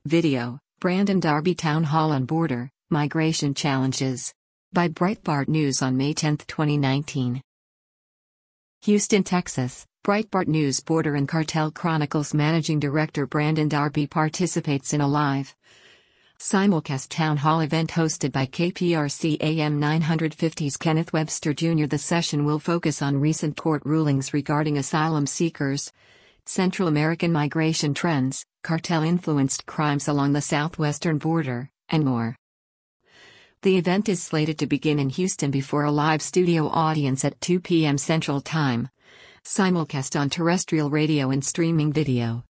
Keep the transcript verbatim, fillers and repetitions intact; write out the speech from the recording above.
Video, Brandon Darby Town Hall on Border, Migration Challenges. By Breitbart News on May tenth, twenty nineteen. Houston, Texas, Breitbart News Border and Cartel Chronicles Managing Director Brandon Darby participates in a live simulcast town hall event hosted by K P R C A M nine fifty's Kenneth Webster Junior The session will focus on recent court rulings regarding asylum seekers, Central American migration trends, cartel-influenced crimes along the southwestern border, and more. The event is slated to begin in Houston before a live studio audience at two p m Central Time. Simulcast on terrestrial radio and streaming video.